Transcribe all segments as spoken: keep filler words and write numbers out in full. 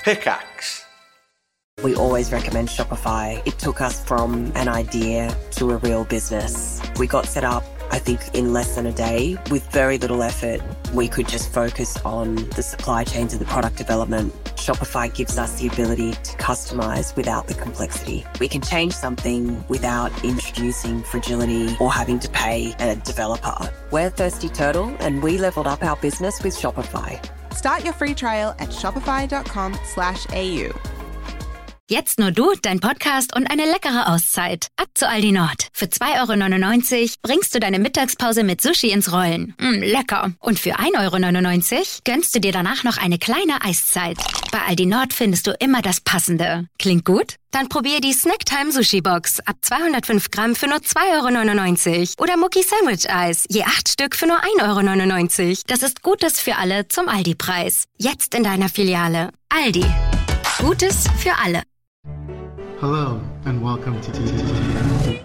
Pickaxe. We always recommend Shopify. It took us from an idea to a real business. We got set up, I think, in less than a day with very little effort. We could just focus on the supply chains and the product development. Shopify gives us the ability to customize without the complexity. We can change something without introducing fragility or having to pay a developer. We're Thirsty Turtle, and we leveled up our business with Shopify. Start your free trial at shopify.com slash AU. Jetzt nur du, dein Podcast und eine leckere Auszeit. Ab zu Aldi Nord. Für zwei Euro neunundneunzig bringst du deine Mittagspause mit Sushi ins Rollen. Mm, lecker. Und für ein Euro neunundneunzig gönnst du dir danach noch eine kleine Eiszeit. Bei Aldi Nord findest du immer das Passende. Klingt gut? Dann probier die Snacktime Sushi Box ab zweihundertfünf Gramm für nur zwei Euro neunundneunzig. Oder Mucki Sandwich Eis, je acht Stück für nur ein Euro neunundneunzig. Das ist Gutes für alle zum Aldi-Preis. Jetzt in deiner Filiale. Aldi. Gutes für alle. Hello and welcome to T T T.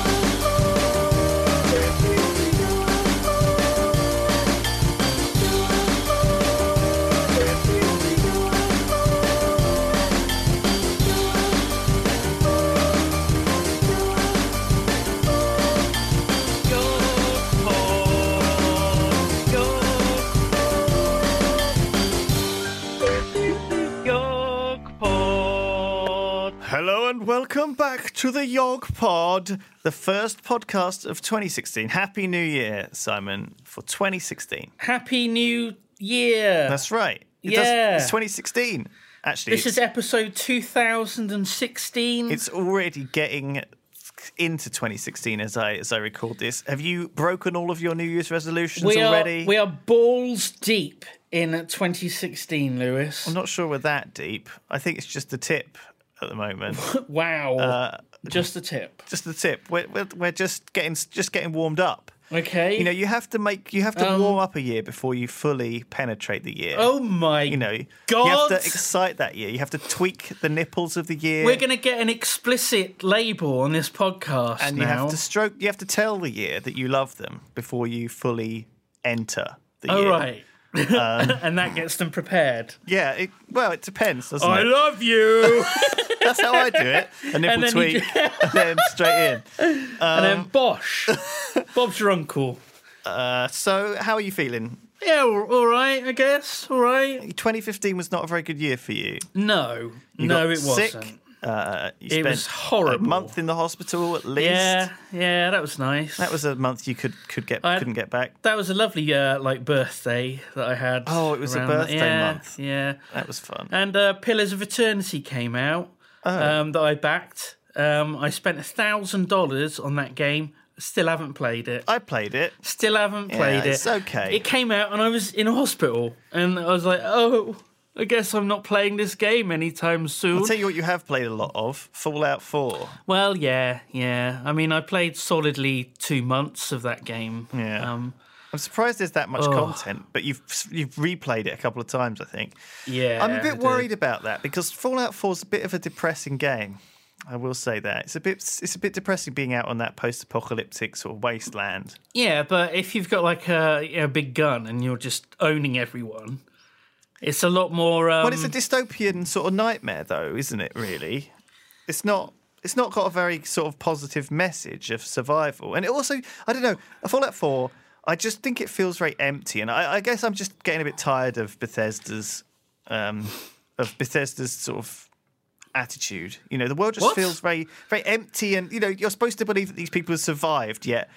Hello and welcome back to the Yog Pod, the first podcast of twenty sixteen. Happy New Year, Simon, for twenty sixteen. Happy New Year. That's right. It yeah. does, it's twenty sixteen, actually. This is episode two thousand sixteen. It's already getting into twenty sixteen as I as I record this. Have you broken all of your New Year's resolutions we already? Are, we are balls deep in twenty sixteen, Lewis. I'm not sure we're that deep. I think it's just the tip at the moment. Wow. Uh, just the tip. Just the tip. We're, we're we're just getting just getting warmed up. Okay. You know, you have to make you have to um, warm up a year before you fully penetrate the year. Oh my You know, God. you have to excite that year. You have to tweak the nipples of the year. We're going to get an explicit label on this podcast and now. you have to stroke you have to tell the year that you love them before you fully enter the oh, year. right. Um, and that gets them prepared. Yeah, it, well, it depends, doesn't I it? love you. That's how I do it. A nipple then tweak, you- and then straight in. Um, and then Bosh. Bob's your uncle. Uh, so, how are you feeling? Yeah, all, all right, I guess. All right. twenty fifteen was not a very good year for you. No. You no, got it sick. wasn't. Uh, you It spent was horrible. A month in the hospital at least. Yeah, yeah, that was nice. That was a month you could could get I- couldn't get back. That was a lovely uh, like birthday that I had. Oh, it was a around birthday that. Yeah, month. Yeah, That was fun. and uh, Pillars of Eternity came out Oh. um, that I backed. Um, I spent a thousand dollars on that game. Still haven't played it. I played it. Still haven't Yeah, played it. it's okay. It came out and I was in a hospital, and I was like, oh, I guess I'm not playing this game anytime soon. I'll tell you what you have played a lot of: Fallout four. Well, yeah, yeah. I mean, I played solidly two months of that game. Yeah. Um, I'm surprised there's that much Oh. content, but you've you've replayed it a couple of times, I think. yeah. I'm a I bit did. worried about that because Fallout four is a bit of a depressing game. I will say that it's a bit it's a bit depressing being out on that post-apocalyptic sort of wasteland. Yeah, but if you've got like a, you know, a big gun and you're just owning everyone, it's a lot more. Um, Well, it's a dystopian sort of nightmare, though, isn't it? Really, it's not. It's not got a very sort of positive message of survival, and it also, I don't know, Fallout four. I just think it feels very empty, and I, I guess I'm just getting a bit tired of Bethesda's, um, of Bethesda's sort of attitude. You know, the world just What? feels very, very empty, and you know, you're supposed to believe that these people have survived, yet.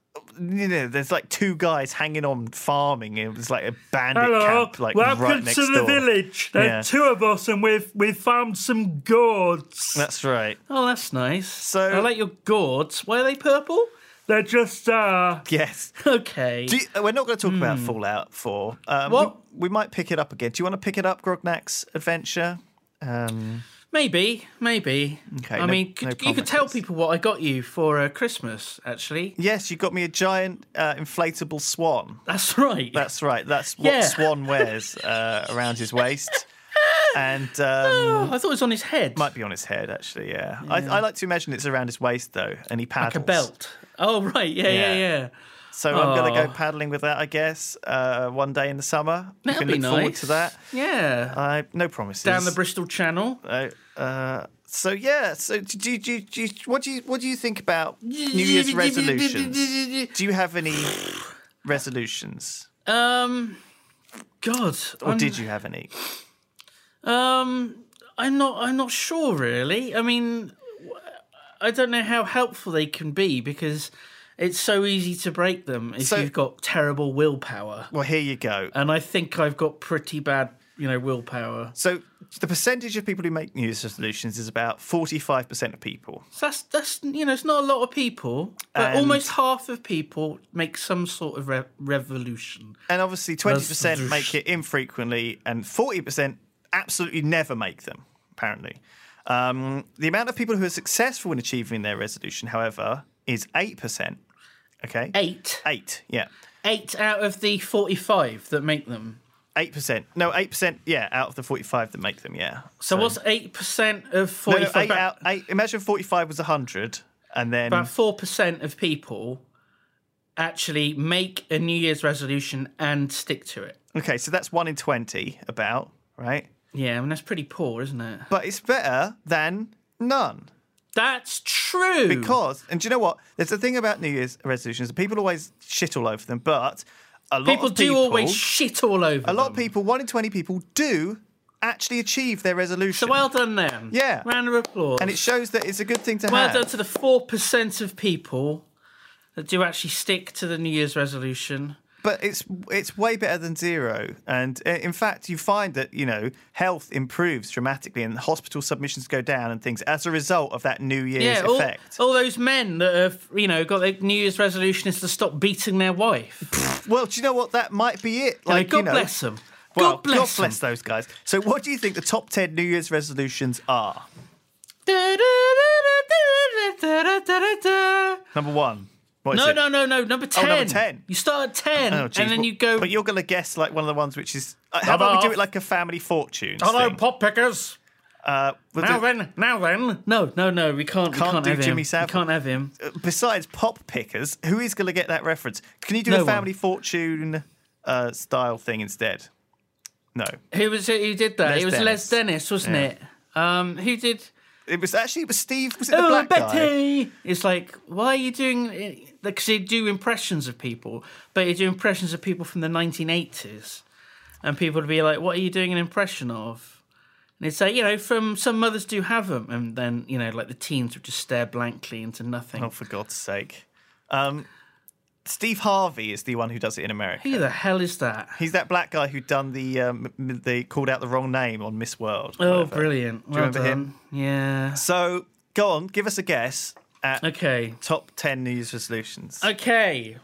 You know, there's like two guys hanging on farming. It was like a bandit camp, like right next door. village. There's Yeah. two of us, and we've we've found some gourds. That's right. Oh, that's nice. So- I like your gourds. Why are they purple? They're just uh Yes. okay. Do you, we're not going to talk about Fallout four. Um, What? We, we might pick it up again. Do you want to pick it up, Grognak's adventure? Um, Maybe, maybe. Okay, I no- mean, no could, you could tell promises. people what I got you for uh, Christmas. Actually, yes, you got me a giant uh, inflatable swan. that's right. That's right. That's what Yeah. Swan wears uh, around his waist. And oh, um, I thought it was on his head. might be on his head, actually, yeah. I, I like to imagine it's around his waist, though, and he paddles. like a belt. Oh, right. Yeah, yeah, Yeah. yeah. So I'm going to Oh. go paddling with that, I guess, uh, one day in the summer. You That'd can be look forward nice. to that. Yeah. Uh, no promises. Down the Bristol Channel. Uh, uh, so yeah. So do you, do, you, do you, what do you what do you think about New Year's resolutions? Do you have any resolutions, Um, God. or I'm- did you have any? Um, I'm not. I'm not sure really. I mean, I don't know how helpful they can be because it's so easy to break them if So- you've got terrible willpower. Well, here you go. And I think I've got pretty bad, you know, willpower. So the percentage of people who make New Year's resolutions is about forty-five percent of people. So that's that's you know, it's not a lot of people, but And- almost half of people make some sort of re- revolution. And obviously twenty percent Resolution. make it infrequently and forty percent absolutely never make them, apparently. Um, the amount of people who are successful in achieving their resolution, however, is eight percent. Okay? Eight, Eight, yeah. eight out of the forty-five that make them. eight percent. No, eight percent, yeah, out of the forty-five that make them, yeah. So, what's eight percent of No, no, forty-five? eight out, eight, imagine forty-five was one hundred, and then... About four percent of people actually make a New Year's resolution and stick to it. Okay, so that's one in twenty, about, right? Yeah, I mean, that's pretty poor, isn't it? But it's better than none. That's true. Because, and do you know what? There's the thing about New Year's resolutions, people always shit all over them, but a lot people of do people... always shit all over A lot them. of people, one in twenty people, do actually achieve their resolution. So well done, them. Yeah. Round of applause. And it shows that it's a good thing to well have. done to the four percent of people that do actually stick to the New Year's resolution. But it's it's way better than zero. And uh, in fact, you find that, you know, health improves dramatically and hospital submissions go down and things as a result of that New Year's Yeah, all, effect. all those men that have, you know, got their New Year's resolution is to stop beating their wife. Well, do you know what? That might be it. Like, Like, God you know, bless them. Well, God bless, God bless them. those guys. So what do you think the top ten New Year's resolutions are? Number one. What is No, it? no, no, no. Number ten. Oh, number ten. You start at ten, Oh, and geez. then Well, you go. But you're going to guess like one of the ones which is. Uh, how about we do off. it like a family fortune? Hello, thing? pop pickers. Uh, we'll Now do- then, now then. No, no, no. We can't. we Can't can't do have him. Jimmy We Savile. can't have him. uh, besides pop pickers, who is going to get that reference? Can you do No a one. family fortune uh, style thing instead? No, Who was it? Who did that? Les it was Dennis. Les Dennis, wasn't Yeah. it? Um, who did? it was actually it was Steve. Was it the Oh, black guy? Betty! It's like, why are you doing? Because you do impressions of people, but you do impressions of people from the nineteen eighties, and people would be like, "What are you doing an impression of?" And it's like, you know, from some mothers do have them, and then you know, like the teens would just stare blankly into nothing. Oh, for God's sake! Um, Steve Harvey is the one who does it in America. Who the hell is that? He's that black guy who done the um, m- they called out the wrong name on Miss World. or Oh, whatever. brilliant! Do you Well remember done. him? Yeah. So go on, give us a guess at Okay. top ten New Year's resolutions. Okay.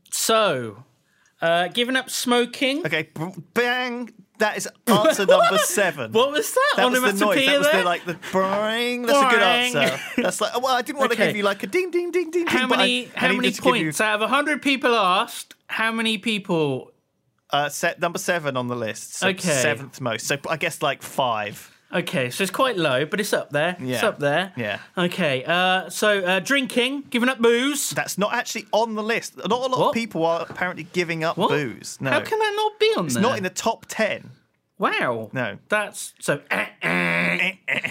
So, uh, giving up smoking. Okay, b- bang! That is answer number seven. What was that? That was the noise. Onomatopoeia That was the there? like the bang. That's a good Boing. answer. That's like. Well, I didn't want to Okay. give you like a ding, ding, ding, ding, ding. How but many? I, I how needed many to give you, points out of a hundred people asked? How many people? Uh, set number seven on the list. So Okay. seventh most. So I guess like five. Okay, so it's quite low, but it's up there. It's Yeah. up there. Yeah. Okay. Uh, so uh, drinking, giving up booze. That's not actually on the list. Not a lot What? of people are apparently giving up What? booze. No, How can that not be on it's there? not in the top ten. Wow. No. That's so. eh, eh.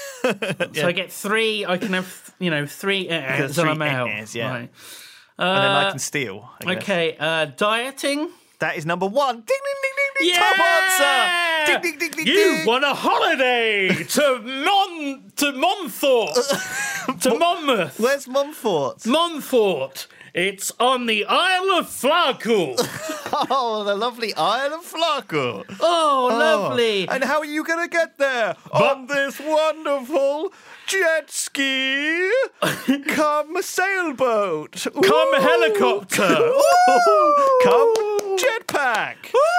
So I get three. I can have you know three. Uh, got so I'm three out. eh-ehs, yeah. Right. and then I can steal. I guess. Okay. Uh, dieting. That is number one. Ding, ding, ding, ding, ding. Yeah! Top answer. Ding, ding, ding, ding, You ding. won a holiday to Mon to Monthorpe to Monmouth. Where's Montfort? Montfort. It's on the Isle of Flarkle. Oh, the lovely Isle of Flarkle. Oh, lovely. And how are you going to get there? On this wonderful jet ski, come sailboat, Come Ooh. helicopter. Ooh. Come jetpack.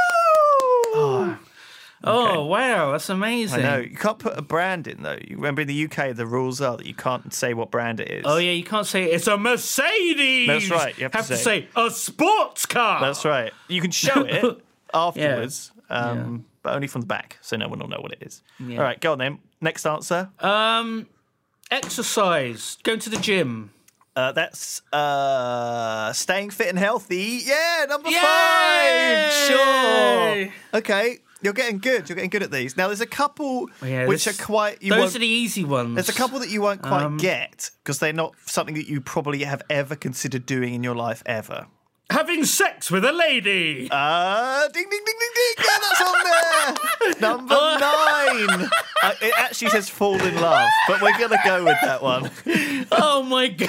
Oh, Oh, wow, that's amazing. I know. You can't put a brand in, though. You remember in the U K, the rules are that you can't say what brand it is. Oh, yeah, you can't say it's a Mercedes. That's right, you have to to say- say a sports car. That's right. You can show it afterwards, um, Yeah. but only from the back, so no one will know what it is. Yeah. All right, go on then. Next answer. Um, exercise. Going to the gym. Uh, that's uh, staying fit and healthy. Yeah, number Yay! five. Sure. Okay, you're getting good. You're getting good at these. Now, there's a couple Yeah, which this- are quite. You Those won't- are the easy ones. There's a couple that you won't quite Um, get because they're not something that you probably have ever considered doing in your life ever. Having sex with a lady. Uh, ding, ding, ding, ding, ding. Yeah, that's on there. Number nine. Uh, it actually says fall in love, but we're going to go with that one. Oh my god.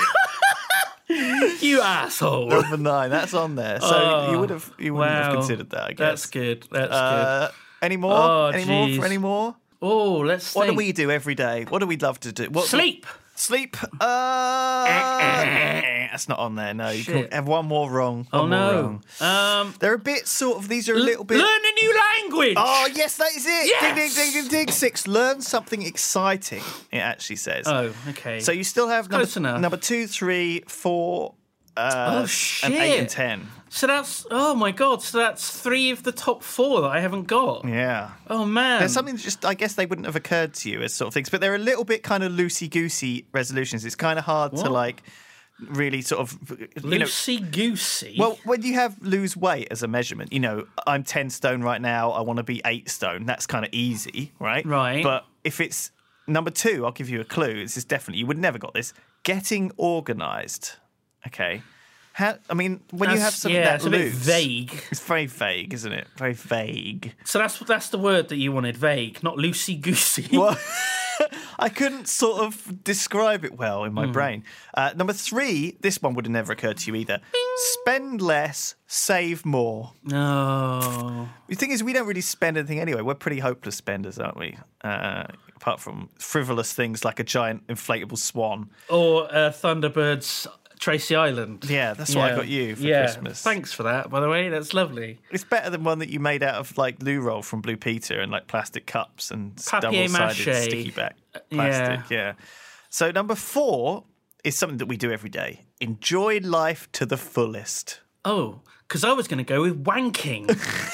You asshole. Number nine. That's on there. So Oh, you would have you wouldn't have wow. considered that, I guess. That's good. That's Uh, any more? Oh, any more jeez. for any more? good. Oh, let's What do think. we do every day? What do we love to do? What, Sleep. Sleep. Uh, that's not on there. No, you can Shit. have one more wrong. One Oh more no. wrong. Um, They're a bit sort of. These are a little bit. Learn a new language. Oh, yes, that is it. Ding, ding, Yes! ding, ding, ding. Six. Learn something exciting, it actually says. Oh, okay. So you still have number, Close enough. number two, three, four, uh, Oh, and eight shit. and ten. So that's oh my god. So that's three of the top four that I haven't got. Yeah. Oh man. There's something that just, I guess they wouldn't have occurred to you as sort of things, but they're a little bit kind of loosey-goosey resolutions. It's kind of hard to What? like really sort of, you know, Loosey goosey. well, when you have lose weight as a measurement, you know, I'm ten stone right now, I want to be eight stone. That's kind of easy, right? Right. But if it's number two, I'll give you a clue. This is definitely, you would never got this. Getting organised. Okay. How, I mean, when you That's- have something yeah, that it's a bit loose, vague. it's very vague, isn't it? Very vague. So that's that's the word that you wanted. Vague, not loosey goosey. Well, I couldn't sort of describe it well in my brain. Uh, number three, this one would have never occurred to you either. Spend less, save more. No. The thing is, we don't really spend anything anyway. We're pretty hopeless spenders, aren't we? Uh, apart from frivolous things like a giant inflatable swan. Or uh, Thunderbird's Tracy Island. Yeah, that's what I got you for yeah. Christmas. Thanks for that, by the way. That's lovely. It's better than one that you made out of like loo roll from Blue Peter and like plastic cups and Papier double-sided mâché. sticky back plastic. Yeah. So number four is something that we do every day. Enjoy life to the fullest. Oh, because I was going to go with wanking.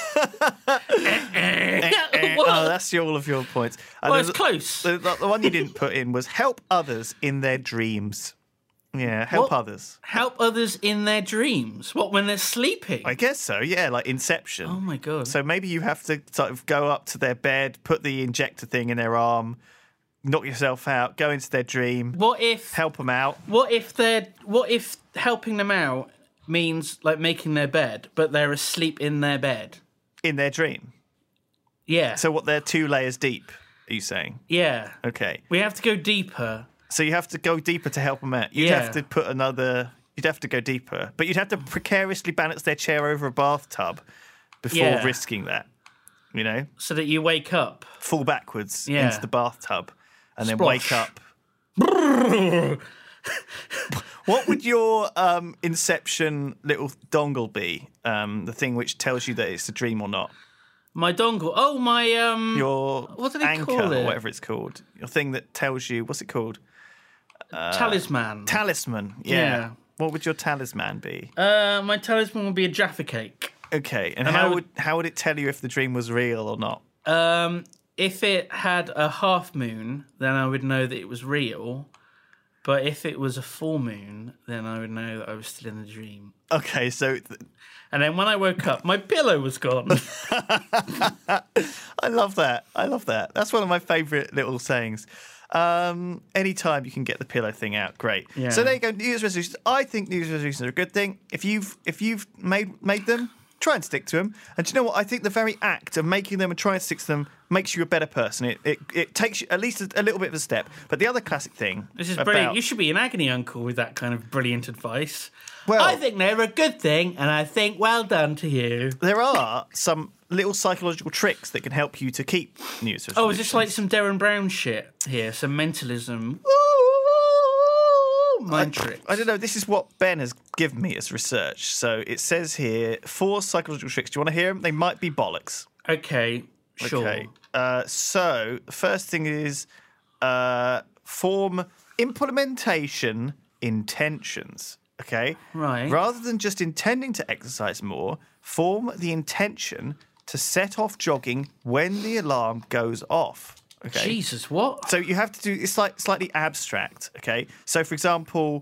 Oh, that's your, all of your points. And Well, it's there's- close. The, the, the one you didn't put in was help others in their dreams. Yeah, help What? others. Help others in their dreams. What, when they're sleeping? I guess so, yeah, like Inception. Oh, my God. So maybe you have to sort of go up to their bed, put the injector thing in their arm, knock yourself out, go into their dream, What if... help them out. What if they're... What if helping them out means, like, making their bed, but they're asleep in their bed? In their dream. Yeah. So what, they're two layers deep, are you saying? Yeah. Okay. We have to go deeper. So you have to go deeper to help them out. You'd Yeah. have to put another... You'd have to go deeper. But you'd have to precariously balance their chair over a bathtub before Yeah. risking that. You know? So that you wake up. Fall backwards Yeah. into the bathtub and then Splosh. wake up. What would your um, Inception little dongle be? Um, the thing which tells you that it's a dream or not? My dongle. Oh, my... um. Your What do they anchor call it? or whatever it's called. Your thing that tells you... What's it called? Talisman. Talisman. Yeah. Yeah. What would your talisman be? uh, my talisman would be a Jaffa cake. Okay. And, and I how would- would how would it tell you if the dream was real or not? Um, if it had a half moon, then I would know that it was real. But if it was a full moon, then I would know that I was still in the dream. Okay, so th- And then when I woke up, my pillow was gone. I love that. I love that. That's one of my favourite little sayings. Um, anytime you can get the pillow thing out, great. Yeah. So there you go. New Year's resolutions. I think New Year's resolutions are a good thing. If you've if you've made made them, try and stick to them. And do you know what? I think the very act of making them and trying to stick to them makes you a better person. It it, it takes you at least a, a little bit of a step. But the other classic thing, This is about, brilliant. You should be an agony uncle with that kind of brilliant advice. Well- I think they're a good thing, and I think well done to you. there are some little psychological tricks that can help you to keep New Year's resolutions. Oh, is this like some Darren Brown shit here? Some mentalism? Mind I, tricks. I don't know. This is what Ben has given me as research. So it says here four psychological tricks. Do you want to hear them? They might be bollocks. Okay, sure. Okay. Uh, so the first thing is uh, form implementation intentions. Okay. Right. Rather than just intending to exercise more, form the intention to set off jogging when the alarm goes off. Okay. Jesus, what? So you have to do it's like slightly abstract, okay? So for example,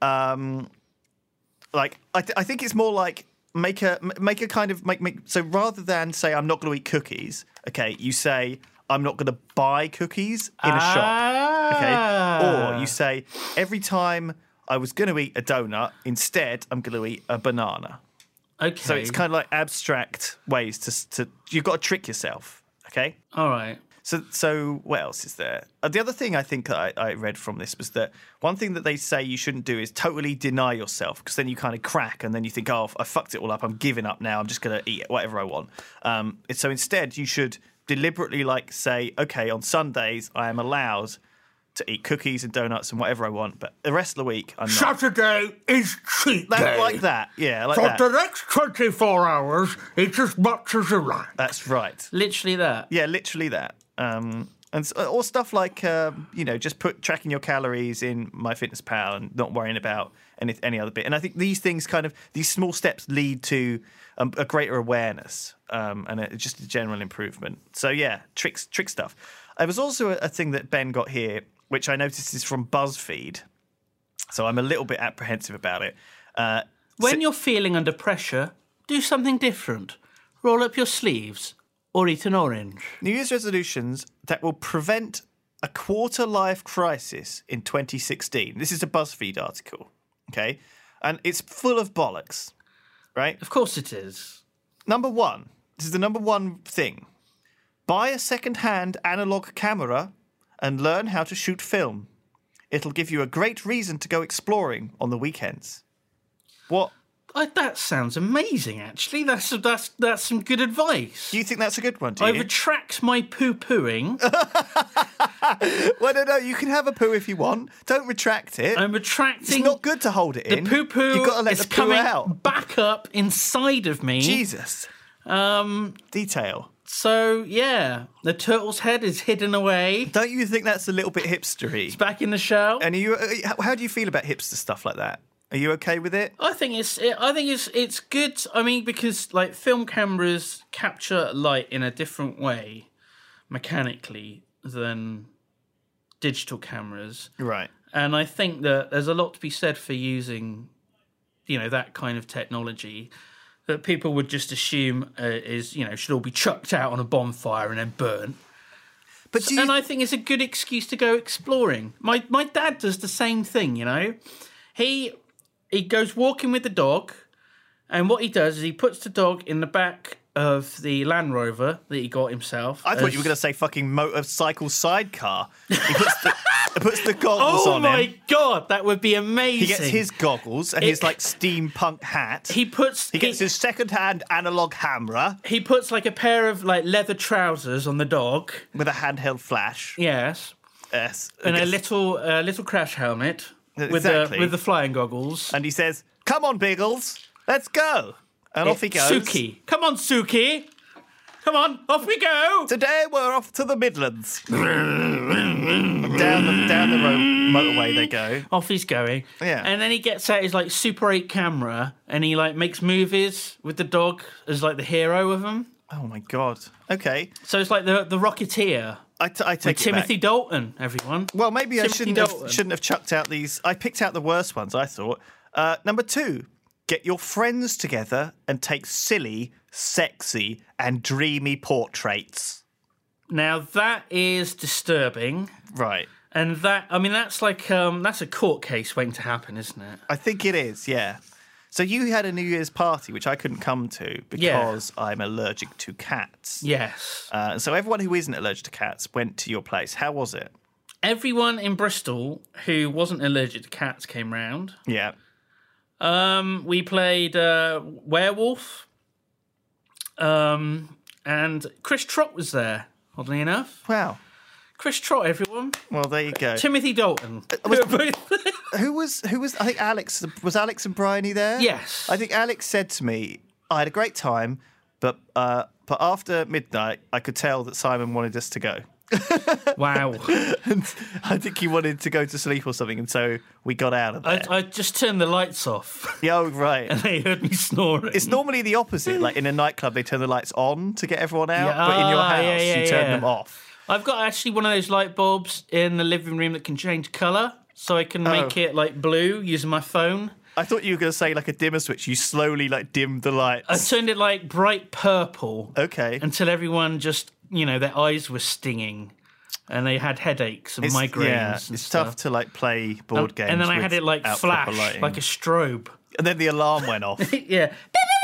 um, like I, th- I think it's more like make a make a kind of make make. So rather than say I'm not going to eat cookies, okay, you say I'm not going to buy cookies in a ah. shop, okay, or you say every time I was going to eat a donut, instead I'm going to eat a banana. Okay. So it's kind of like abstract ways to to you've got to trick yourself, okay? All right. So, so what else is there? Uh, the other thing I think I, I read from this was that one thing that they say you shouldn't do is totally deny yourself, because then you kind of crack and then you think, oh, I fucked it all up. I'm giving up now. I'm just going to eat whatever I want. Um, so instead, you should deliberately like say, okay, on Sundays I am allowed to eat cookies and donuts and whatever I want, but the rest of the week I'm not. Saturday is cheat That, day. like that, yeah, like For that. the next twenty-four hours, eat as much as you like. That's right. Literally that. Yeah, literally that. Um, and s- or stuff like um, you know, just put tracking your calories in MyFitnessPal and not worrying about any any other bit. And I think these things kind of these small steps lead to um, a greater awareness um, and a, just a general improvement. So yeah, tricks trick stuff. There was also a, a thing that Ben got here, which I noticed is from BuzzFeed. So I'm a little bit apprehensive about it. Uh, When so- you're feeling under pressure, do something different. Roll up your sleeves or eat an orange. New Year's resolutions that will prevent a quarter-life crisis in twenty sixteen. This is a BuzzFeed article, okay? And it's full of bollocks, right? Of course it is. Number one, this is the number one thing. Buy a second-hand analog camera and learn how to shoot film. It'll give you a great reason to go exploring on the weekends. What? I, that sounds amazing, actually. That's that's that's some good advice. Do you think that's a good one, do I you? retract my poo-pooing. Well, no, no, you can have a poo if you want. Don't retract it. I'm retracting. It's not good to hold it The in. poo-poo You've got to let is the poo coming out. back up inside of me. Jesus. Um. Detail. So, yeah, the turtle's head is hidden away. Don't you think that's a little bit hipstery? It's back in the shell. And are you, uh, how do you feel about hipster stuff like that? Are you okay with it? I think it's I think it's it's good. I mean, because like film cameras capture light in a different way mechanically than digital cameras. Right. And I think that there's a lot to be said for using, you know, that kind of technology that people would just assume uh, is, you know, should all be chucked out on a bonfire and then burnt. But do you... And I think it's a good excuse to go exploring. My my dad does the same thing, you know. He he goes walking with the dog, and what he does is he puts the dog in the back of the Land Rover that he got himself. I thought as- you were going to say fucking motorcycle sidecar. He puts the, he puts the goggles Oh on my him. God, that would be amazing. He gets his goggles and It- his like steampunk hat. He puts He gets his second-hand analog camera he puts like a pair of like leather trousers on the dog. with a handheld flash. Yes. Yes. And a Gets- little uh, little crash helmet with Exactly. the with the flying goggles. And he says, "Come on, Biggles, let's go." And off he goes. Suki. Come on, Suki. Come on, off we go. Today we're off to the Midlands. down the down the road motorway they go. Off he's going. Yeah. And then he gets out his like Super eight camera and he like makes movies with the dog as like the hero of them. Oh my god. Okay. So it's like the the Rocketeer. I, t- I take With it Timothy back. Dalton, everyone. Well, maybe I Timothy shouldn't Dalton. have, shouldn't have chucked out these. I picked out the worst ones, I thought. Uh, number two, get your friends together and take silly, sexy, and dreamy portraits. Now that is disturbing. Right. And that, I mean, that's like, um, that's a court case waiting to happen, isn't it? I think it is, yeah. So you had a New Year's party, which I couldn't come to because I'm allergic to cats. Yes. Uh, so everyone who isn't allergic to cats went to your place. How was it? Everyone in Bristol who wasn't allergic to cats came round. Yeah. Um, we played uh, Werewolf. Um, and Chris Trott was there, oddly enough. Wow. Chris Trott, everyone. Well, there you go. Timothy Dalton. Who was who was I think Alex was Alex and Bryony there? Yes. I think Alex said to me, I had a great time, but uh, but after midnight I could tell that Simon wanted us to go. Wow. And I think he wanted to go to sleep or something, and so we got out of there. I, I just turned the lights off Yeah, oh, right. and they heard me snoring. It's normally the opposite. Like in a nightclub, they turn the lights on to get everyone out, Yeah, but in your ah, house, yeah, yeah, you turn yeah. them off. I've got actually one of those light bulbs in the living room that can change colour. so I can make Oh. it like blue using my phone. I thought you were going to say like a dimmer switch. You slowly like dimmed the lights. I turned it like bright purple. Okay. Until everyone just, you know, their eyes were stinging and they had headaches and It's, migraines yeah, and it's stuff. tough to like play board Um, games. and then I had it like without proper flash, lighting. like a strobe. And then the alarm went off. Yeah.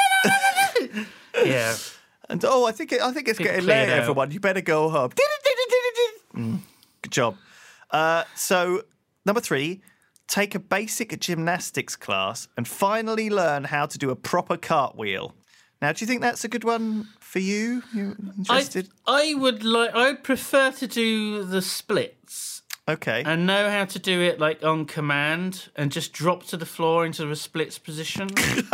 Yeah. And oh, I think it, I think it's People getting cleared late, out. everyone. You better go home. Mm, good job. Uh, so number three, take a basic gymnastics class and finally learn how to do a proper cartwheel. Now, do you think that's a good one for you? You interested? I, I would like. I would prefer to do the splits Okay. and know how to do it like on command and just drop to the floor into a splits position.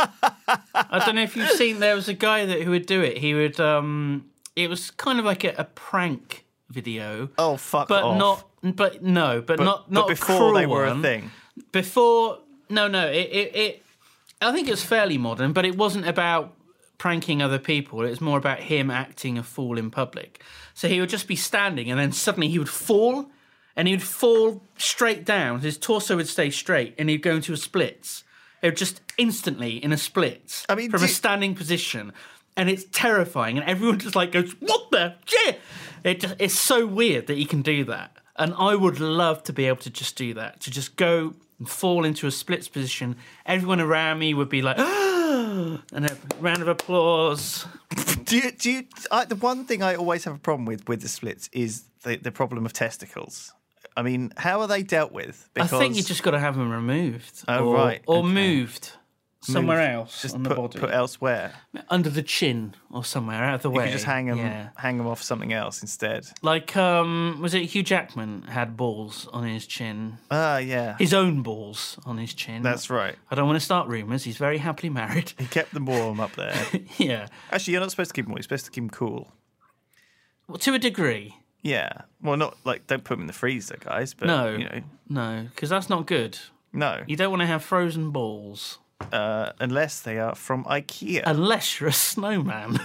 I don't know if you've seen. There was a guy that who would do it. He would. Um, it was kind of like a, a prank video. oh, fuck but off. not. But no. But, But- not. but Not a before cruel they were a one. thing. Before. No, no. It. It. it I think it was fairly modern, but it wasn't about pranking other people. It was more about him acting a fool in public. So he would just be standing and then suddenly he would fall and he would fall straight down. His torso would stay straight and he'd go into a splits. It would just instantly in a splits I mean, from do a you- standing position. And it's terrifying. And everyone just like goes, what the shit? It just, it's so weird that he can do that. And I would love to be able to just do that, to just go and fall into a splits position. Everyone around me would be like, and a round of applause. Do you, do you, I, the one thing I always have a problem with with the splits is the, the problem of testicles. I mean, how are they dealt with? I think you just got to have them removed. Oh, or, right, Or okay. moved somewhere Move- else just on the put, body. put elsewhere. Under the chin or somewhere, out of the You way. could just hang them, Yeah. hang them off something else instead. Like, um, was it Hugh Jackman had balls on his chin? Ah, yeah, His own balls on his chin. that's right. I don't want to start rumours. He's very happily married. He kept them warm up there. Yeah. Actually, you're not supposed to keep them warm. You're supposed to keep them cool. Well, to a degree. Yeah. Well, not like don't put them in the freezer, guys. But No. you know, No, because that's not good. no. You don't want to have frozen balls. Uh, unless they are from IKEA. Unless you're a snowman.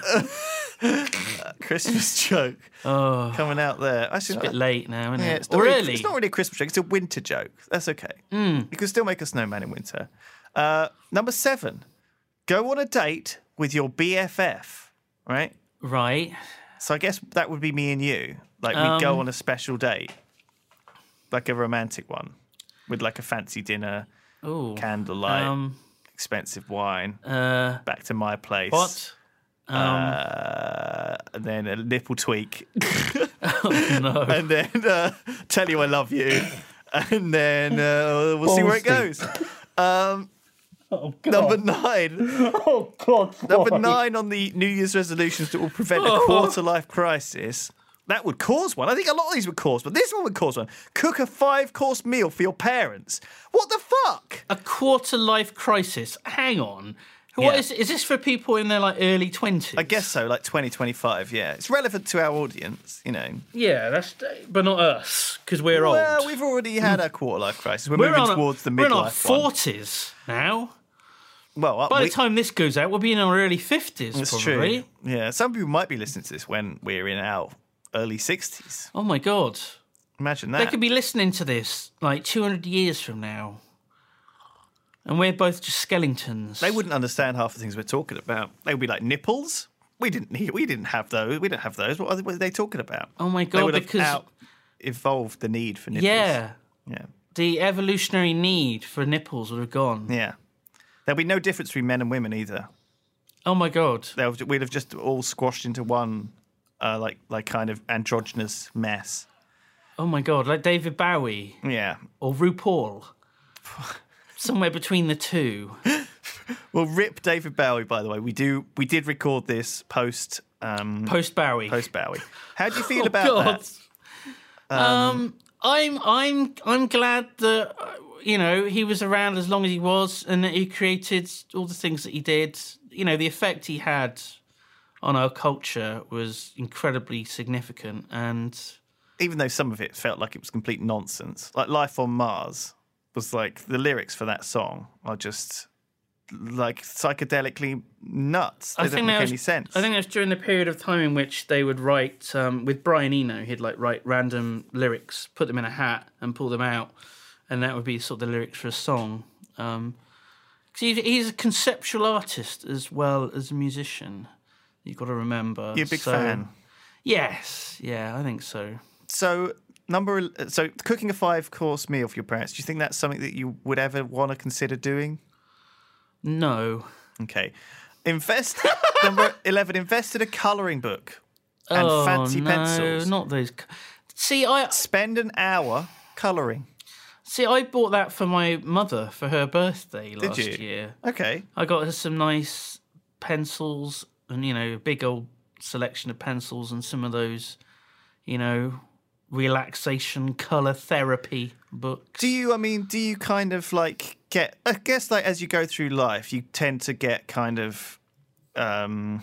Christmas joke Oh, coming out there. Actually, a bit late now, isn't Yeah, it? it's not, Or really, early. it's not really a Christmas joke. It's a winter joke. That's okay. Hmm. You can still make a snowman in winter. Uh, number seven, go on a date with your B F F, right? Right. So I guess that would be me and you. Like we Um, go on a special date, like a romantic one, with like a fancy dinner, Ooh. candlelight, Um, expensive wine, uh, back to my place. what? Um, Uh, and then a nipple tweak, no. and then uh, tell you I love you, and then uh, we'll see where it goes. Um, Oh, God. number nine. Oh, God. Number nine on the New Year's resolutions that will prevent a quarter life crisis. That would cause one. I think a lot of these would cause, but this one would cause one. Cook a five course meal for your parents. What the fuck? A quarter life crisis. Hang on. What Yeah. is is this for people in their like early twenties? I guess so, like twenty twenty-five, yeah. It's relevant to our audience, you know. Yeah, that's but not us because we're old. Well, we've already had our quarter life crisis. We're, We're moving on a- towards the We're in our midlife one. forties now. Well, uh, By we- the time this goes out, we'll be in our early fifties. That's probably. true. Yeah, some people might be listening to this when we're in our early sixties. Oh my God. Imagine that. They could be listening to this like two hundred years from now. And we're both just skeletons. They wouldn't understand half the things we're talking about. They would be like nipples. We didn't. need- We didn't have those. We don't have those. What are they, what are they talking about? Oh my They God, would have because out evolved the need for nipples. yeah, yeah, the evolutionary need for nipples would have gone. yeah. There'll be no difference between men and women either. Oh my God. They'll, we'd have just all squashed into one, uh, like like kind of androgynous mess. Oh my God, like David Bowie Yeah. or RuPaul. Somewhere between the two. Well, rip David Bowie. By the way, we do we did record this post um, Post Bowie. post Bowie. How do you feel Oh, about God. that? Um, I'm I'm I'm glad that uh, you know he was around as long as he was, and that he created all the things that he did. You know, the effect he had on our culture was incredibly significant, and Even though some of it felt like it was complete nonsense, like Life on Mars was like the lyrics for that song are just like psychedelically nuts. They I don't think make that was, any sense. I think that was during the period of time in which they would write um, with Brian Eno. He'd like write random lyrics, put them in a hat, and pull them out, and that would be sort of the lyrics for a song. Um, 'cause he's, he's a conceptual artist as well as a musician. You've got to remember. You're a big so, fan. Yes, yeah, I think so. So number so cooking a five course meal for your parents. Do you think that's something that you would ever want to consider doing? No. Okay. Invest number eleven. Invest in a colouring book and oh, fancy no, pencils. not those. c- See, I Spend an hour colouring. see. I bought that for my mother for her birthday Did last you? year. Okay. I got her some nice pencils and, you know, a big old selection of pencils and some of those, you know, relaxation colour therapy books. Do you? I mean, do you kind of like get? I guess like as you go through life, you tend to get kind of. Um,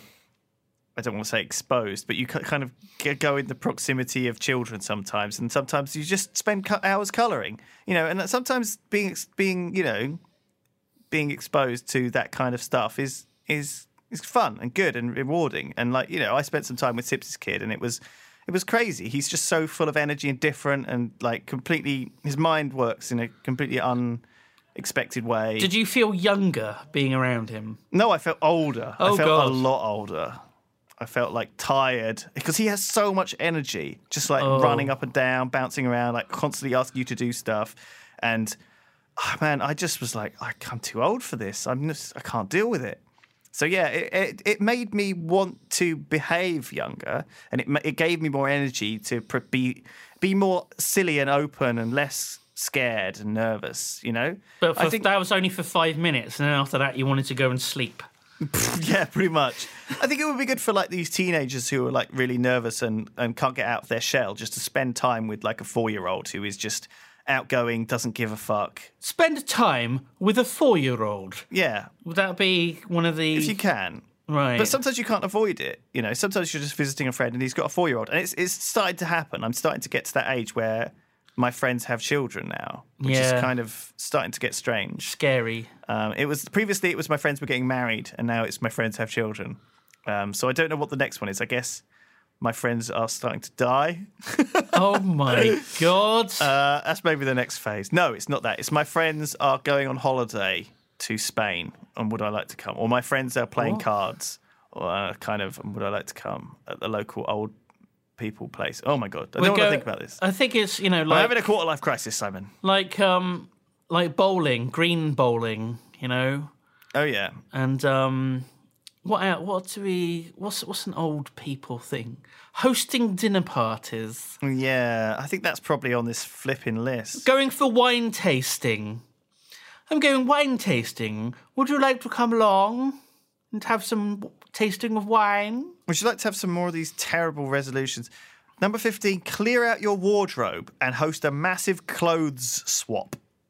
I don't want to say exposed, but you ki- kind of get, go in the proximity of children sometimes, and sometimes you just spend cu- hours colouring, you know. And sometimes being ex- being you know being exposed to that kind of stuff is is is fun and good and rewarding. And like you know, I spent some time with Sips' kid, and it was it was crazy. He's just so full of energy and different, and like completely his mind works in a completely unexpected way. Did you feel younger being around him? No, I felt older. Oh, I felt God. a lot older. I felt like tired because he has so much energy, just like Oh. running up and down, bouncing around, like constantly asking you to do stuff. And oh, man, I just was like, I- I'm too old for this. I'm just, I can't deal with it. So yeah, it, it, it made me want to behave younger, and it ma- it gave me more energy to pr- be be more silly and open and less scared and nervous. You know, But for, I think that was only for five minutes, and then after that, you wanted to go and sleep. yeah, pretty much. I think it would be good for like these teenagers who are like really nervous and, and can't get out of their shell, just to spend time with like a four-year-old who is just outgoing, doesn't give a fuck. Spend time with a four-year-old. Yeah, Would that be one of the... if you can. Right. But sometimes you can't avoid it. You know, sometimes you're just visiting a friend and he's got a four-year-old, and it's it's starting to happen. I'm starting to get to that age where my friends have children now, which Yeah. is kind of starting to get strange. Scary. Um, it was previously it was my friends were getting married, and now it's my friends have children. Um, so I don't know what the next one is. I guess my friends are starting to die. Oh, my God. Uh, that's maybe the next phase. No, it's not that. It's my friends are going on holiday to Spain, and would I like to come? Or my friends are playing What? cards, or uh, kind of, and would I like to come at the local old people place? Oh my God, I don't want to think about this. I think it's, you know, I'm like... having a quarter life crisis, Simon. like um like bowling, green bowling, you know, Oh yeah, and um what el- what do we what's what's an old people thing? Hosting dinner parties, yeah. I think that's probably on this flipping list. going for wine tasting. I'm going wine tasting. Would you like to come along and have some tasting of wine? Would you like to have some more of these terrible resolutions? Number fifteen, clear out your wardrobe and host a massive clothes swap.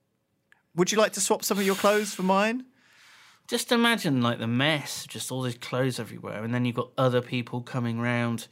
Would you like to swap some of your clothes for mine? Just imagine like the mess, just all these clothes everywhere, and then you've got other people coming round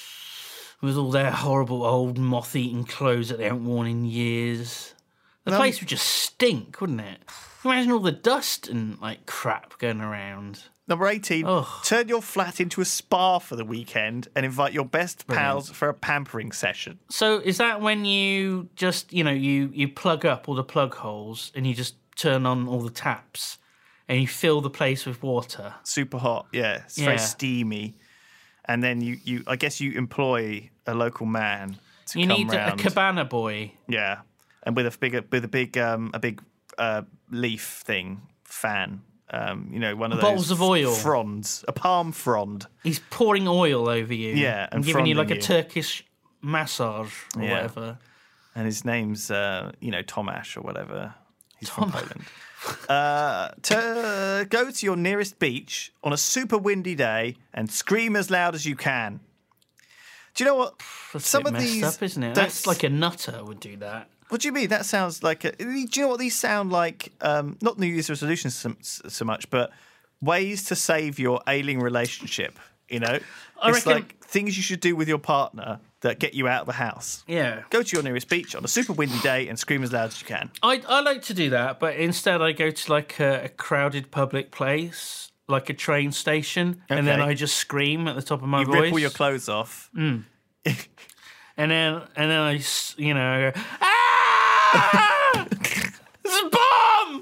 with all their horrible old moth-eaten clothes that they haven't worn in years. The Um, place would just stink, wouldn't it? Imagine all the dust and like crap going around. Number eighteen, Ugh. turn your flat into a spa for the weekend and invite your best pals for a pampering session. So is that when you just, you know, you, you plug up all the plug holes and you just turn on all the taps and you fill the place with water? Super hot, yeah. It's Yeah. very steamy. And then you, you, I guess you employ a local man to You come need a, a round. cabana boy. Yeah, and with a big, with a big, um, a big uh, leaf thing fan. Um, you know, one of those Bottles of oil. fronds, a palm frond. He's pouring oil over you. Yeah, and and giving you like a fronding you. Turkish massage or Yeah. whatever. And his name's, uh, you know, Tomasz or whatever. He's from Poland. Uh, to go to your nearest beach on a super windy day and scream as loud as you can. Do you know what? That's Some a bit of messed these up, isn't it? don't- That's like a nutter would do that. What do you mean? That sounds like a. Do you know what these sound like? Um, not New Year's resolutions so, so much, but ways to save your ailing relationship. You know, I it's reckon- like things you should do with your partner that get you out of the house. Yeah. Go to your nearest beach on a super windy day and scream as loud as you can. I I like to do that, but instead I go to like a, a crowded public place, like a train station, and then Okay. I just scream at the top of my You voice. rip all your clothes off. and then and then I, s- you know, I go, ah! There's a bomb!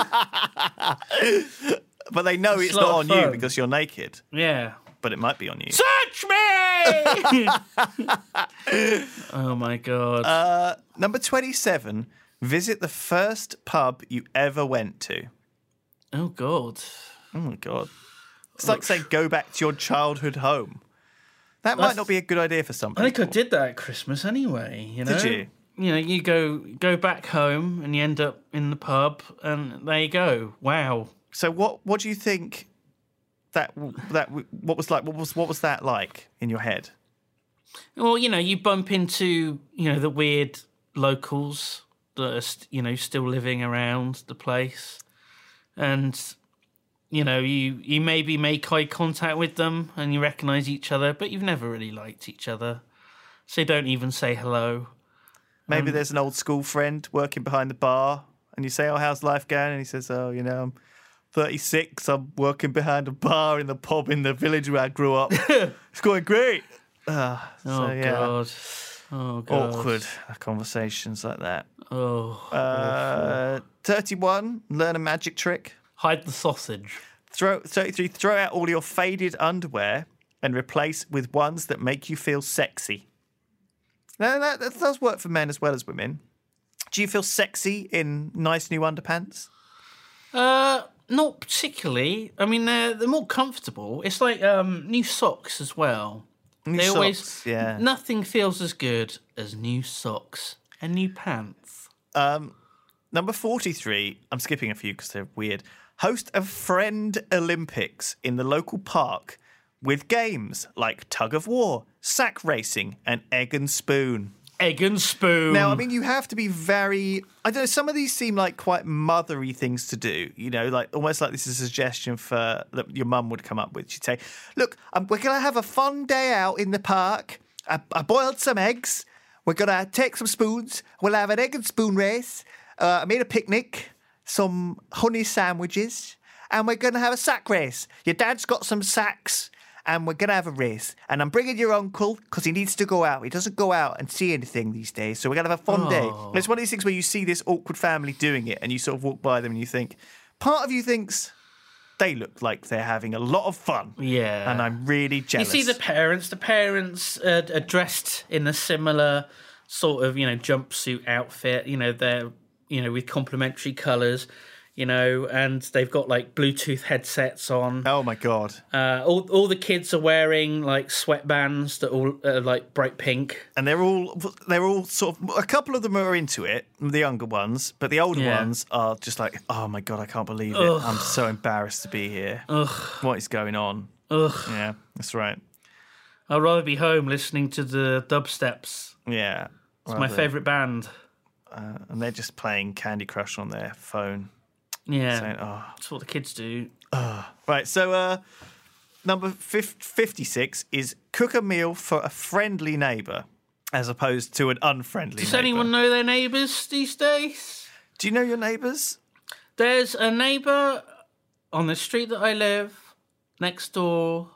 But they know it's, It's not a lot on of you fun. because you're naked. Yeah. But it might be on you. Search me! Oh, my God. Uh, number twenty-seven, visit the first pub you ever went to. Oh, God. Oh, my God. It's like saying go back to your childhood home. That might That's- not be a good idea for some I people. think I did that at Christmas anyway, you know? Did you? You know, you go go back home and you end up in the pub and there you go. Wow. So what what do you think that that what was like what was what was that like in your head? Well, you know, you bump into, you know, the weird locals that are, st- you know, still living around the place. And, you know, you, you maybe make eye contact with them and you recognise each other, but you've never really liked each other. So you don't even say hello. Maybe Um, there's an old school friend working behind the bar and you say, oh, how's life going? And he says, oh, you know, I'm thirty-six. I'm working behind a bar in the pub in the village where I grew up. It's going great. Uh, so, Oh, yeah. God. Oh, God. Awkward conversations like that. Oh. Uh, thirty-one, learn a magic trick. Hide the sausage. Throw thirty-three, throw out all your faded underwear and replace with ones that make you feel sexy. Now, that, that does work for men as well as women. Do you feel sexy in nice new underpants? Uh, not particularly. I mean, they're, they're more comfortable. It's like um, new socks as well. New they socks, always, yeah. Nothing feels as good as new socks and new pants. Um, number forty-three, I'm skipping a few because they're weird. Host a friend Olympics in the local park with games like tug of war, sack racing, and egg and spoon. Egg and spoon. Now, I mean, you have to be very... I don't know, some of these seem like quite mothery things to do, you know, like almost like this is a suggestion for that your mum would come up with. She'd say, look, um, we're going to have a fun day out in the park. I, I boiled some eggs. We're going to take some spoons. We'll have an egg and spoon race. Uh, I made a picnic, some honey sandwiches, and we're going to have a sack race. Your dad's got some sacks. And we're going to have a race. And I'm bringing your uncle because he needs to go out. He doesn't go out and see anything these days. So we're going to have a fun day. And it's one of these things where you see this awkward family doing it and you sort of walk by them and you think, part of you thinks they look like they're having a lot of fun. Yeah. And I'm really jealous. You see the parents. The parents uh, are dressed in a similar sort of, you know, jumpsuit outfit. You know, they're, you know, with complementary colours. You know, and they've got like Bluetooth headsets on. Oh my God. Uh, all all the kids are wearing like sweatbands that all are like bright pink. And they're all they're all sort of, a couple of them are into it, the younger ones, but the older Yeah. ones are just like, oh my God, I can't believe it. Ugh. I'm so embarrassed to be here. Ugh. What is going on? Ugh. Yeah, that's right. I'd rather be home listening to the dubsteps. Yeah. It's my rather- favourite band. Uh, and they're just playing Candy Crush on their phone. Yeah. Saying, oh. That's what the kids do. Right, so uh, number fif- fifty-six is cook a meal for a friendly neighbour as opposed to an unfriendly Does neighbour. anyone know their neighbours these days? Do you know your neighbours? There's a neighbour on the street that I live next door,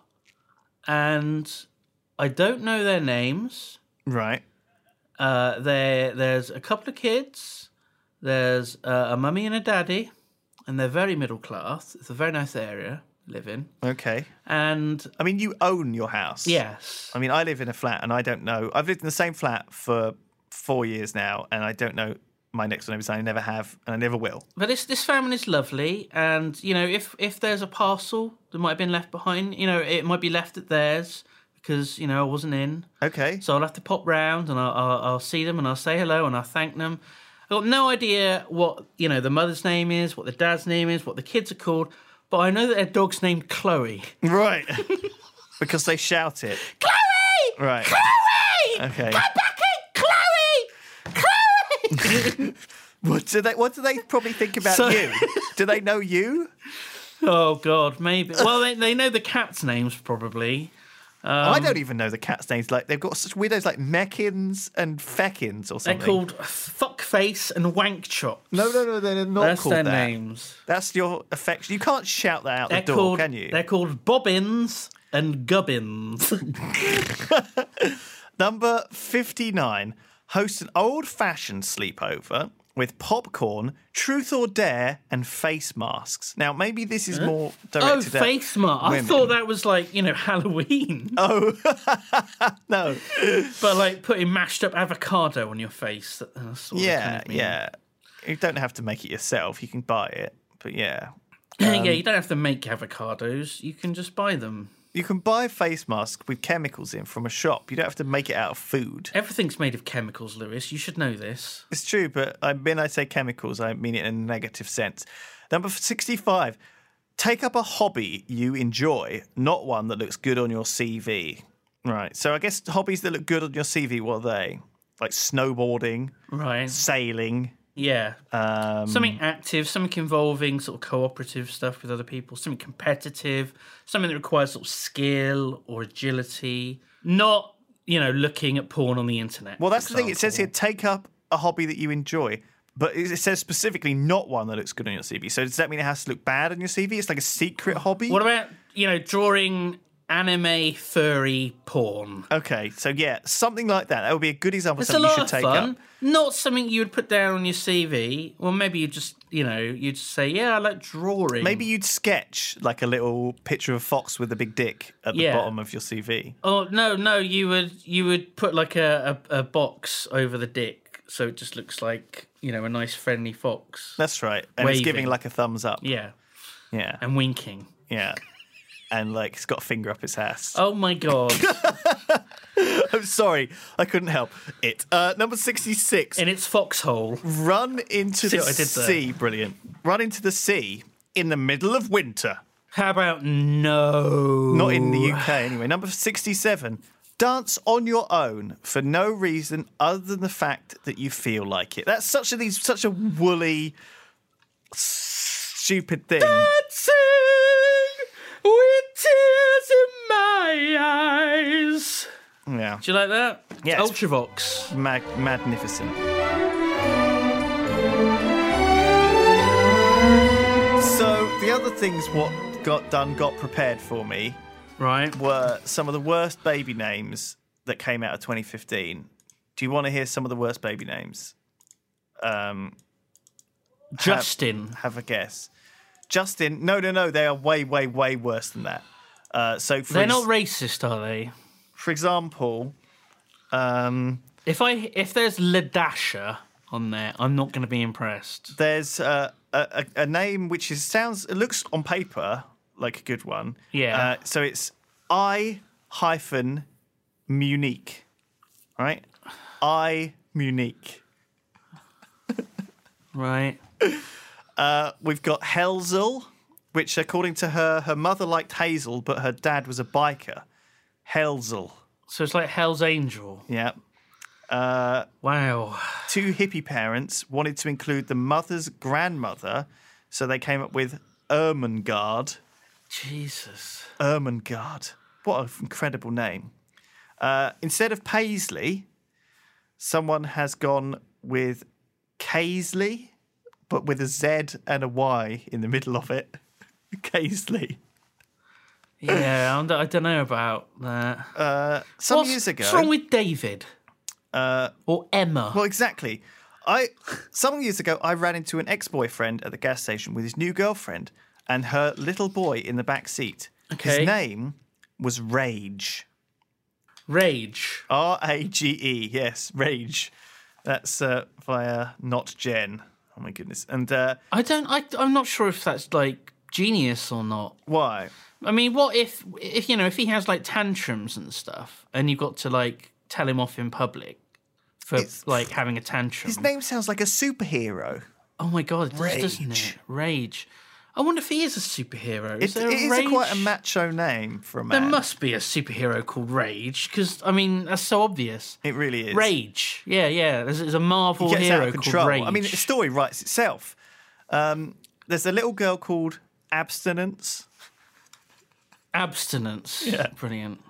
and I don't know their names. Right. Uh, there, there's a couple of kids. There's uh, a mummy and a daddy, and they're very middle class. It's a very nice area to live in. Okay. And I mean, you own your house. yes, I mean, I live in a flat and I don't know. I've lived in the same flat for four years now and I don't know my next door neighbours. I never have and I never will. but this this family's lovely. And you know, if if there's a parcel that might have been left behind, you know, it might be left at theirs because you know I wasn't in. Okay. So I'll have to pop round and I'll, I'll, I'll see them and I'll say hello and I'll thank them. I've got no idea what, you know, the mother's name is, what the dad's name is, what the kids are called, but I know that their dog's named Chloe. Right. Because they shout it. Chloe! Right. Chloe! Okay. Come back in! Chloe! Chloe! What do they what do they probably think about So- you? Do they know you? Oh, God, maybe. Well, they, they know the cat's names, probably. Um, I don't even know the cat's names. Like they've got such weirdos like Meckins and Feckins or They're something. called Fuckface and Wank Chops. No, no, no, they're not That's called their that. names. That's your affection. You can't shout that out They're the door, called, can you? They're called Bobbins and Gubbins. Number fifty-nine. Host an old-fashioned sleepover with popcorn, truth or dare, and face masks. Now, maybe this is more directed Oh, at face mask. I women. thought that was like, you know, Halloween. Oh, no. But like putting mashed up avocado on your face. That, that's sort of Yeah, kind of mean. yeah. You don't have to make it yourself. You can buy it. But yeah. yeah, you don't have to make avocados. You can just buy them. You can buy a face mask with chemicals in from a shop. You don't have to make it out of food. Everything's made of chemicals, Lewis. You should know this. It's true, but I, when I say chemicals, I mean it in a negative sense. Number sixty-five. Take up a hobby you enjoy, not one that looks good on your C V. Right. So I guess hobbies that look good on your C V, what are they? Like snowboarding, Right. sailing. Yeah. Um, Something active, something involving sort of cooperative stuff with other people, something competitive, something that requires sort of skill or agility, not, you know, looking at porn on the internet. well, for that's the thing. It says here, example. take up a hobby that you enjoy. But it says specifically not one that looks good on your C V. So does that mean it has to look bad on your C V? It's like a secret hobby? What about, you know, drawing anime furry porn? Okay, so yeah, something like that. That would be a good example of It's a something you lot should of take fun. up. Not something you would put down on your C V. Well, maybe you just, you know, you'd say, yeah, I like drawing. Maybe you'd sketch like a little picture of a fox with a big dick at the Yeah. bottom of your C V. Oh no, no, you would you would put like a, a, a box over the dick, so it just looks like, you know, a nice friendly fox. That's right. And it's Waving. giving like a thumbs up. Yeah, Yeah. and winking. Yeah. And like it's got a finger up its ass. Oh my god! I'm sorry, I couldn't help it. Uh, number sixty-six. In its foxhole. Run into See the what I did there? sea. Brilliant. Run into the sea in the middle of winter. How about no? Not in the U K anyway. Number sixty-seven. Dance on your own for no reason other than the fact that you feel like it. That's such a these such a woolly, stupid thing. Dancing with tears in my eyes. Yeah, Do you like that? Yes. Ultravox. Mag- magnificent. So the other things what got done got prepared for me Right. were some of the worst baby names that came out of twenty fifteen. Do you want to hear some of the worst baby names? Um, Justin. have a guess. Justin, no, no, no, they are way, way, way worse than that. Uh, so, for They're ex- not racist, are they? for example, um, If I if there's Ladasha on there, I'm not going to be impressed. there's uh, a, a, a name which is sounds it looks on paper like a good one. Yeah. Uh, so it's I hyphen Munich, right? I Munich. Right. Uh, we've got Helzel, which according to her, her mother liked Hazel, but her dad was a biker. Helzel. So it's like Hell's Angel. Yeah. Uh, Wow. two hippie parents wanted to include the mother's grandmother, so they came up with Ermengarde. Jesus. Ermengarde. What an incredible name. Uh, instead of Paisley, someone has gone with Kaisley, but with a Z and a Y in the middle of it. Kaisley. Yeah, I'm- I don't know about that. Uh, some what's, years ago. What's wrong with David? Uh, Or Emma? Well, exactly. I some years ago I ran into an ex-boyfriend at the gas station with his new girlfriend and her little boy in the back seat. Okay. His name was Rage. Rage. R A G E. Yes, Rage. That's uh, via Not Jen. Oh my goodness. And uh, I don't. I, I'm not sure if that's like genius or not. why? I mean, what if if you know if he has like tantrums and stuff, and you've got to like tell him off in public for It's- like having a tantrum? His name sounds like a superhero. Oh my god, it does, doesn't Rage. it? Rage. I wonder if he is a superhero. Is It, there it a is Rage? a quite a macho name for a There man. must be a superhero called Rage, because I mean that's so obvious. It really is. Rage, yeah, yeah. There's, there's a Marvel He gets hero out of called control. Rage. I mean, the story writes itself. Um, there's a little girl called Abstinence. Abstinence. Yeah, brilliant.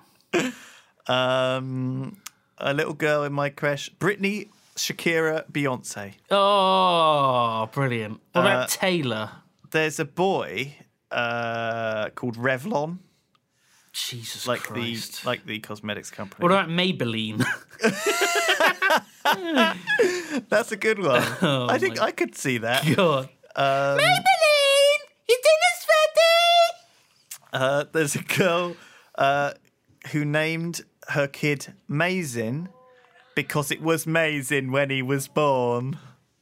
Um, a little girl in my creche, Britney, Shakira, Beyonce. Oh, brilliant. What about Uh, Taylor? There's a boy uh, called Revlon, Jesus like Christ. the like the cosmetics company. What about Maybelline? That's a good one. Oh, I think my I could see that. God. Um, Maybelline, your dinner's ready. uh, there's a girl uh, who named her kid Mazin because it was Mazin when he was born.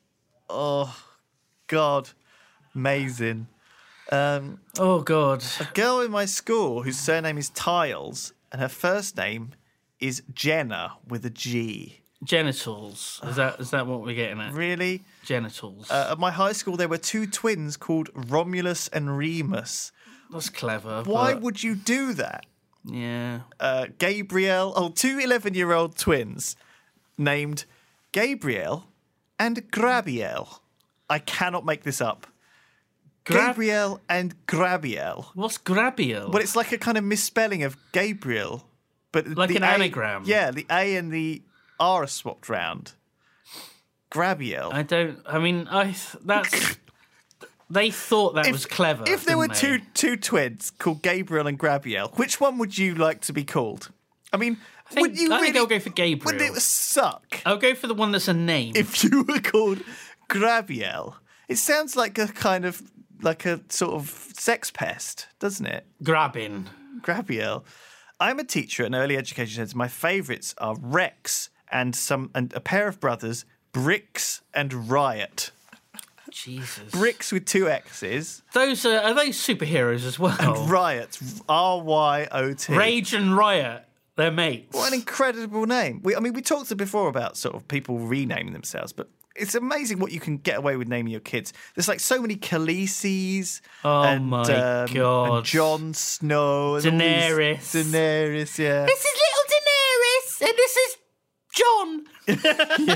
Oh, God. Mazin. Um, Oh God. a girl in my school whose surname is Tiles and her first name is Jenna with a G. Genitals. Is that is that what we're getting at? Really? Genitals. Uh, at my high school, there were two twins called Romulus and Remus. That's clever. Why but- would you do that? Yeah. Uh, Gabriel, oh, two eleven-year-old twins named Gabriel and Grabiel. I cannot make this up. Gra- Gabriel and Grabiel. What's Grabiel? But it's like a kind of misspelling of Gabriel. But Like the an A- anagram. Yeah, the A and the R are swapped round. Grabiel. I don't. I mean, I. th- That's. They thought that was clever. If there were didn't two they? two twins called Gabriel and Grabiel, which one would you like to be called? I mean, I think, would you I really? think I'll go for Gabriel. Wouldn't it suck I'll go for the one that's a name. if you were called Grabiel? It sounds like a kind of like a sort of sex pest, doesn't it? Grabbing. Grabiel. I'm a teacher at an early education centre. My favourites are Rex and some and a pair of brothers, Bricks and Riot. Jesus. Bricks with two X's Those are, are those superheroes as well? and Riot, R Y O T. Rage and Riot. They're mates. What an incredible name. We, I mean, we talked before about sort of people renaming themselves, but it's amazing what you can get away with naming your kids. There's like so many Khaleesi's Oh and, my um, God. and Jon Snow. And all these- Daenerys. Daenerys, yeah. This is little Daenerys, and this is John.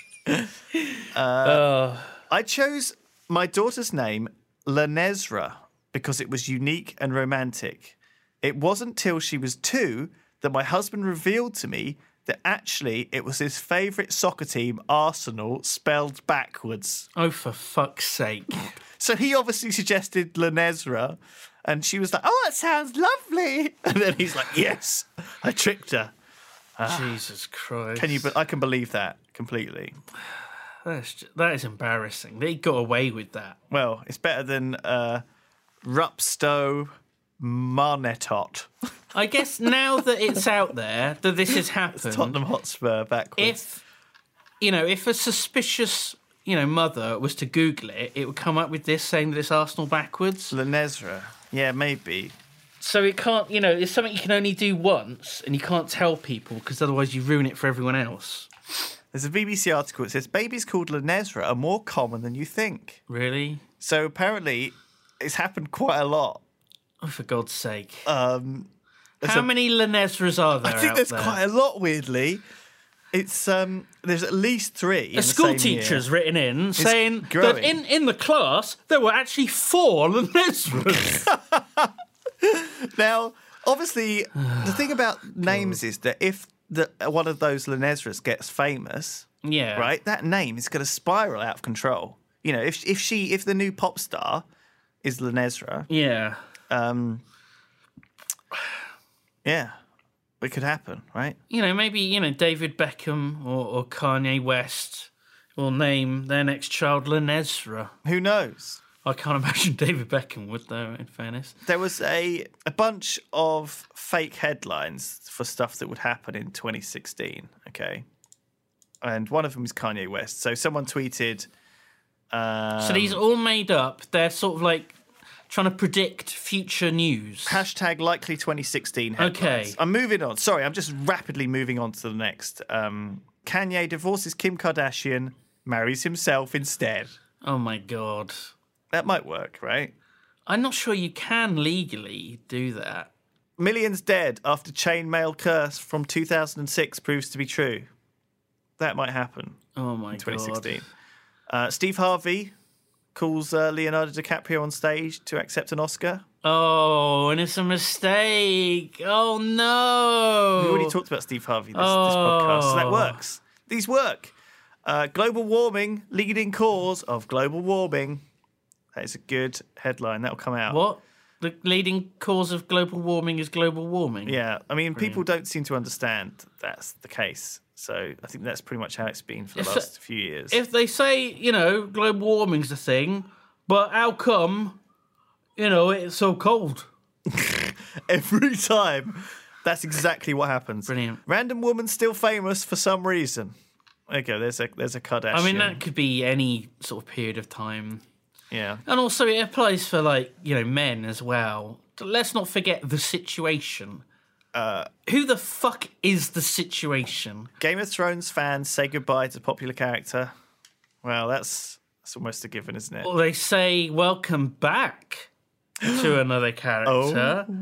yeah. Oh. I chose my daughter's name, Lanezra, because it was unique and romantic. It wasn't till she was two that my husband revealed to me that actually it was his favourite soccer team, Arsenal, spelled backwards. Oh, for fuck's sake. So he obviously suggested Lanezra, and she was like, oh, that sounds lovely. And then he's like, yes, I tricked her. Jesus Christ. Can you? Be- I can believe that completely. That's just, that is embarrassing. They got away with that. Well, it's better than uh, Rupstow Marnetot. I guess now that it's out there that this has happened, Tottenham Hotspur backwards. if you know, if a suspicious, you know, mother was to Google it, it would come up with this saying that it's Arsenal backwards. Lanezra. Yeah, maybe. So it can't, you know, it's something you can only do once, and you can't tell people because otherwise you ruin it for everyone else. There's a B B C article that says babies called Lanezra are more common than you think. Really? So apparently it's happened quite a lot. Oh, for God's sake! Um, there's How a- many Lanezras are there? I think out there's there? quite a lot, weirdly. It's um, there's at least three. in A the school same year. teacher's written in saying that growing. in, in the class there were actually four Lanezras. Now, obviously, the thing about names is that if the one of those Lanezras gets famous, yeah. right, that name is going to spiral out of control. You know, if if she if the new pop star is Lanezra, Yeah. um, yeah, it could happen, right? You know, maybe, you know, David Beckham or, or Kanye West will name their next child Lanezra. Who knows? I can't imagine David Beckham would, though, in fairness. There was a a bunch of fake headlines for stuff that would happen in twenty sixteen. Okay, and one of them was Kanye West. So someone tweeted. Um, So these are all made up. They're sort of like trying to predict future news. Hashtag likely twenty sixteen headlines. Okay. I'm moving on. Sorry, I'm just rapidly moving on to the next. Um, Kanye divorces Kim Kardashian, marries himself instead. Oh, my God. That might work, right? I'm not sure you can legally do that. Millions dead after chainmail curse from two thousand six proves to be true. That might happen Oh, my in twenty sixteen. God. Uh, Steve Harvey calls uh, Leonardo DiCaprio on stage to accept an Oscar. Oh, and it's a mistake. Oh, no. We already talked about Steve Harvey this, this podcast, so that Oh. works. These work. Uh, global warming, leading cause of global warming. That is a good headline. That'll come out. What? The leading cause of global warming is global warming. Yeah, I mean, people don't seem to understand that's the case. So I think that's pretty much how it's been for the If- last few years. If they say, you know, global warming's the thing, but how come, you know, it's so cold? Every time, that's exactly what happens. Brilliant. Random woman still famous for some reason. There you go. There's a there's a Kardashian. I mean, that could be any sort of period of time. Yeah. And also, it applies for, like, you know, men as well. Let's not forget the situation. Uh, Who the fuck is the situation? Game of Thrones fans say goodbye to popular character. Well, that's that's almost a given, isn't it? Well, they say welcome back to another character. Oh.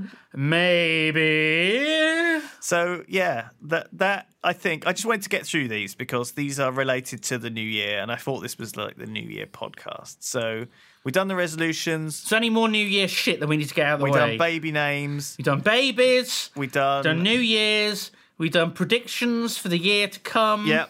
Maybe. So yeah, that that I think I just wanted to get through these because these are related to the new year, and I thought this was like the New Year podcast. So we've done the resolutions. Is there any more New Year shit that we need to get out of the We've way? done baby names. We've done babies. We've done, done New Year's. We've done predictions for the year to come. Yeah.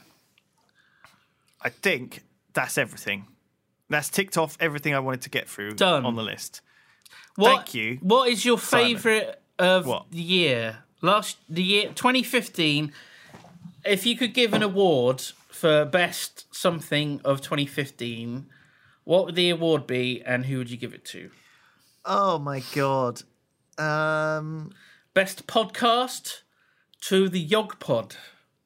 I think that's everything. That's ticked off everything I wanted to get through Done. on the list. What, Thank you, What is your Simon. favourite of What? the year? Last the year twenty fifteen. If you could give an award for best something of twenty fifteen, what would the award be, and who would you give it to? Oh my god. Um, Best podcast to the Yog Pod.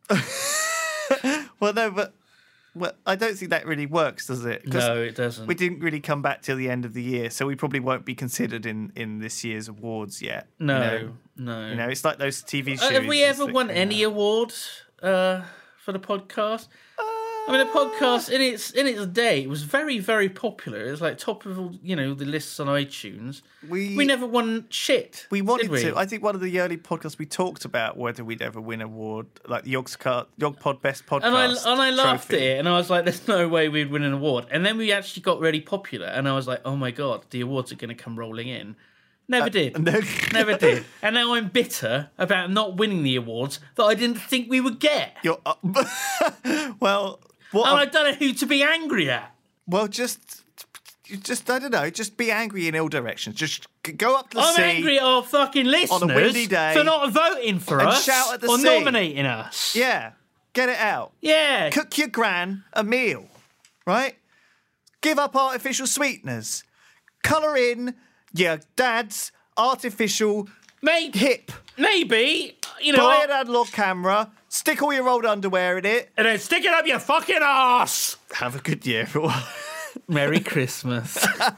well, no, but well, I don't think that really works, does it? 'Cause No, it doesn't. we didn't really come back till the end of the year, so we probably won't be considered in, in this year's awards yet. no, you know? no. You know, it's like those T V Uh, shows. have we it's ever like, won you any know. awards uh, for the podcast? I mean, the podcast in its in its day it was very very popular. It was like top of all, you know, the lists on iTunes. We- we never won shit. We wanted did we? to. I think one of the early podcasts we talked about whether we'd ever win an award, like the Yog's Car- Yog Pod Best Podcast. and I and I laughed trophy. at it, and I was like, "There's no way we'd win an award." And then we actually got really popular, and I was like, "Oh my god, the awards are going to come rolling in." Never did. Uh, no. Never did. And now I'm bitter about not winning the awards that I didn't think we would get. You're, uh, well, what? And a- I don't know who to be angry at. well, just, you just I don't know. Just be angry in all directions. Just g- go up to the I'm sea. angry at our fucking listeners windy day for not voting for and us shout at the or sea. nominating us. Yeah, get it out. Yeah. Cook your gran a meal, right? Give up artificial sweeteners. Colour in your dad's artificial Maybe, hip. maybe, you know, Buy an analog camera. Stick all your old underwear in it. and then stick it up your fucking ass. Have a good year, everyone. Merry Christmas.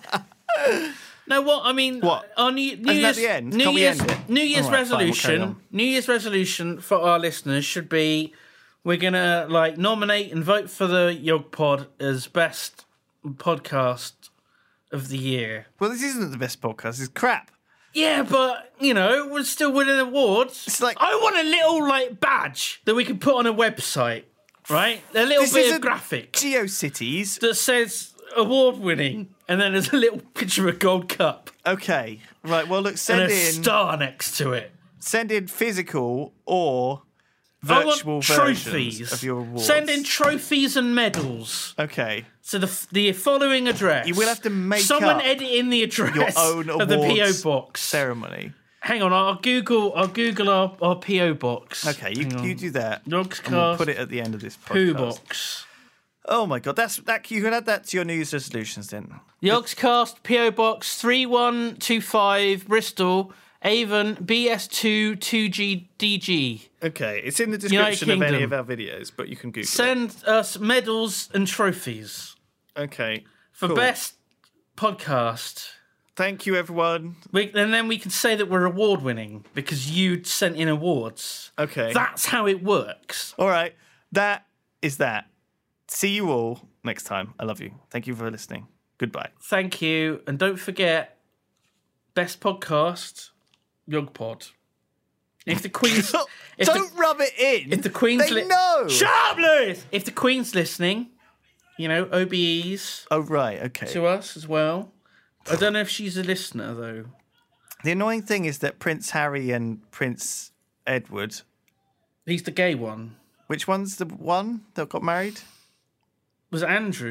No, what I mean, What? Our New, New Isn't that Year's, the end? New Can't we Year's, end it? New Year's All right, fine, we'll carry resolution. on. New Year's resolution for our listeners should be: we're gonna like nominate and vote for the Yog Pod as best podcast of the year. Well, this isn't the best podcast. It's crap. Yeah, but you know, we're still winning awards. It's like- I want a little like badge that we can put on a website, right? A little This bit isn't of graphic GeoCities. that says award winning, and then there's a little picture of a gold cup Okay. Right. Well, look. Send and a in. star next to it. Send in physical or I virtual want versions trophies. of your awards. Send in trophies and medals. Okay. So the the following address. You will have to make someone up edit in the address your own of the P O awards box. ceremony. Hang on, I'll Google. I'll Google our, our P O box. Okay, you Hang on. you do that. Yogscast and we'll put it at the end of this Poo podcast. box. Oh my god, that's that. You can add that to your New Year's resolutions then. Yogscast P O Box three one two five Bristol Avon B S two two G D G. Okay, it's in the United description of any Kingdom. of our videos, but you can Google Send us medals and trophies it. Okay, for cool. best podcast. Thank you, everyone. We, and then we can say that we're award winning because you sent in awards. Okay. That's how it works. All right, that is that. See you all next time. I love you. Thank you for listening. Goodbye. Thank you. And don't forget, best podcast, Yog Pod. If the Queen's. if Don't the, rub it in. if the Queen's. they li- know. Shut up, Lewis! If the Queen's listening, you know, O B Es Oh right, okay. to us as well. I don't know if she's a listener, though. The annoying thing is that Prince Harry and Prince Edward. He's the gay one. Which one's the one that got married? Was it Andrew?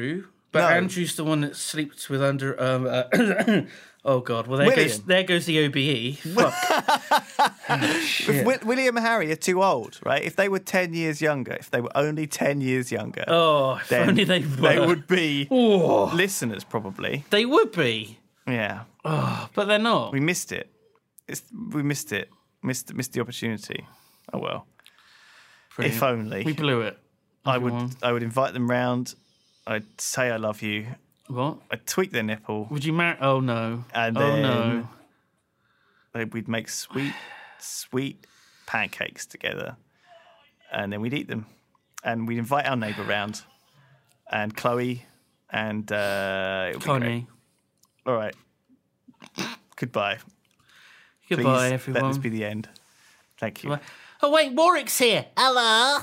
But No. Andrew's the one that sleeps with under. Um, uh, oh God! Well, there William. goes there goes the O B E. Fuck. Oh, shit. If Wi- William and Harry are too old, right? If they were ten years younger, if they were only ten years younger, Oh, if then only they were. they would be Oh. listeners, probably. They would be. Yeah. Oh, but they're not. We missed it. It's, we missed it. Missed missed the opportunity. Oh well. Brilliant. If only. We blew it. I would everyone. I would invite them round. I'd say I love you. What? I'd tweak their nipple, Would you marry? Oh no. and oh then no. they- we'd make sweet, sweet pancakes together, and then we'd eat them, and we'd invite our neighbour round, and Chloe, and uh, it would be great. Connie. All right. Goodbye. Goodbye, Please everyone. let this be the end. Thank you. Oh wait, Warwick's here. Hello.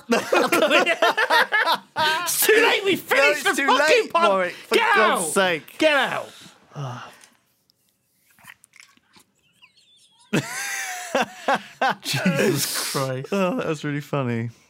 It's too late. We finished it's the too fucking late, pod. Warwick, for Get God's out. sake. Get out. Jesus Christ. Oh, that was really funny.